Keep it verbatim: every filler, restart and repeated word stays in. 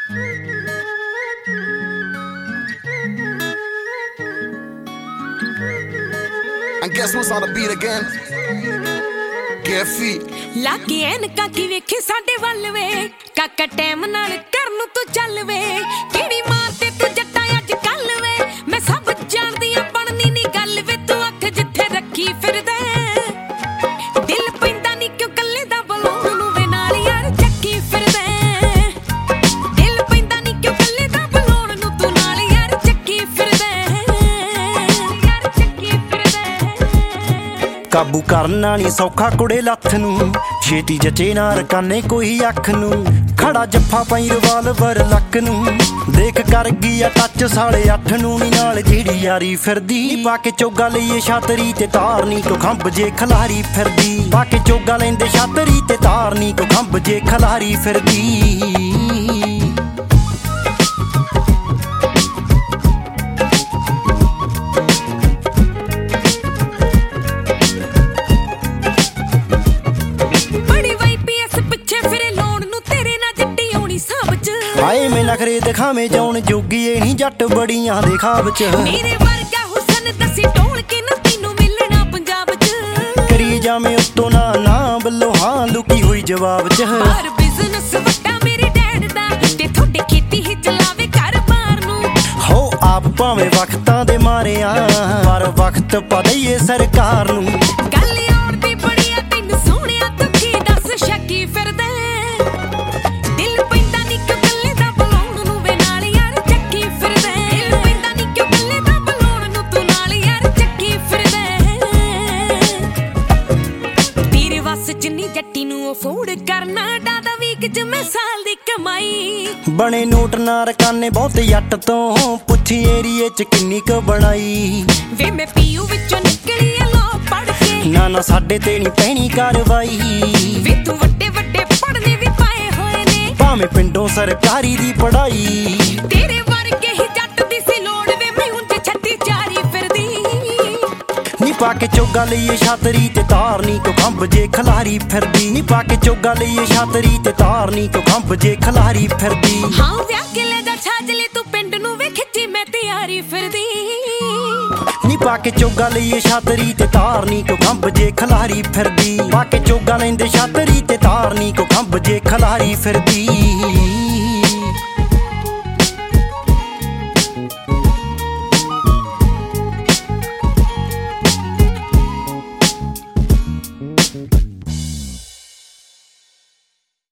And guess who's on the beat again? Get feet. लागी ऐनका की वेखे साडे वल वे काका टैम नाल कर नूं तू चल वे किहड़ी मार ते तू जट्टा अज कल वे मैं सब जानदी आ बननी नी गल वे तू अख जिथे रखी फिरदा दिल पैंदा नी क्यों कल्ले दा बलाउण नूं वे नाल यार चक्की फिरदा दिल पैंदा नी क्यों कल्ले दा बलाउण नूं तू नाल यार चक्की फिरदा यार चक्की फिरदा काबू करना नी सौखा कुड़े लथ नूं छेती जचे ना रकाने कोई अख नूं खड़ा जफ्फा पई रिवाल्वर लक नूं देख कर गया टच साले अठ नूं नी नाल जेड़ी यारी फिरदी पाके चोगा लईए छातरी ते तारनी को खंभ जे खलारी फिरदी पाके चोगा लैंदे छातरी ते तारनी को खंभ जे खलारी फिरदी हाए मैं नखरे दिखावे जाउण जोगी ए नहीं जट बड़ियां दे खाब च मेरे वर्गा हुसन दसी टोल के न तैनू मिलना पंजाब च करी जावे उत्तों ना ना बल्लो हां लुकी हुई जवाब च पर बिजनेस वड्डा मेरे डैड दा ते थोड़े खेती ही चलावे कारोबार नू हो आप भावें वक्तां दे मारे आ पर वक्त पा दईए सरकार नू गल और दी बड़ी आ तैनू सोहणिया तू की दस शकी फिरदा दिल पैंदा नी क्यों कल्ले दा बलाउण नूं वे नाल यार चक्की फिरदा दिल पैंदा नी क्यों कल्ले दा बलाउण नूं तू नाल यार चक्की फिरदा तेरे वस जिन्नी जट्टी नूं ओ फोड़ करना डादा वीक च मैं साल दी कमाई बने नोट ना रकाने बहुत जट तो पुछी एरिए च किन्नी क बनाई वे मैं पीयू विचों निकली आ लो पढ़ के ना ना साडे ते नी पैनी कार्रवाई वे तू वड्डे वड्डे पढ़ने भी पाए होए ने भावें पिंडों सरकारी दी पढ़ाई तेरे वर्गे ही जट दी सी लोड़ वे मैं हुंज छत्ती चारी फिरदी नी पाके चोगा लईए छातरी ते तारनी को खंभ जे खलारी फिरदी नी पाके चोगा लईए छातरी ते तारनी को खंभ जे खलारी फिरदी हां व्याह के ले जा छाजले तू पिंड नूं वे खिच्ची मैं तैयारी फिरदी नी पाके चोगा लईए छातरी ते तारनी को खंभ जे खलारी फिरदी पाके चोगा लैंदे छातरी ते तारनी को खंभ जे खलारी फिरदी।